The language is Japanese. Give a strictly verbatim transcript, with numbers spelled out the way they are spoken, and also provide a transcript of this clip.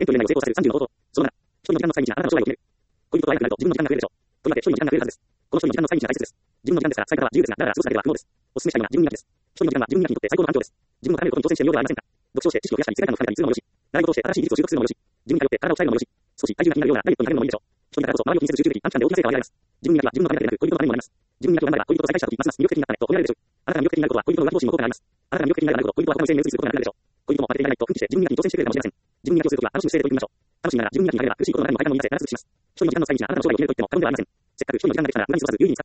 円という内を成功させるさんじゅうの方法。そのなな、一人の時間の使い道があなたの将来を決める。恋人と会えなくなると自分の時間が増えるでしょう。とりわけ一人の時間が増えるはずです。この一人の時間の使い道が大切です。自分の時間ですから使い方は自由ですが、だらだら過ごすだけでは不毛です。お勧めしたいのが自分磨きです。一人の時間は自分磨きにとって最高の環境です。自分の高めることに挑戦してみようではありませんか。読書をして知識を増やしたり、世界観の深めたりするのもよし、習い事をして新しい技術を習得するのもよし、ジムに通って体を鍛えるのもよし、少し体重が気になるようなダイエットに励むのもいいでしょう。一人だからこそ周りを気にせず集中でき、短期間で大きな成果を上げられます。ジム磨きは自分のためだけでなく、恋人のためにもなります。ジム磨きを頑張れば恋人と再会したとき、ますます魅力的になったねと褒められるでしょう。あなたが魅力的になることは恋人の浮気防止にも効果があります。あなたが魅力的になるなるほど恋人は他の異性に目移りすることがなくなるでしょう。恋人も負けていられないと奮起してジム磨きに挑戦してくれるかもしれません。ジム磨きをするときは楽しむ姿勢で取り組みましょう。楽しみながらジム磨きに励めば苦しいことの中でも快感を見出せ、ならずします。一人の時間の使い道があなたの将来を決めると言っても過言ではありません。せっかく一人の時間ができたら無駄に過ごさず有意義に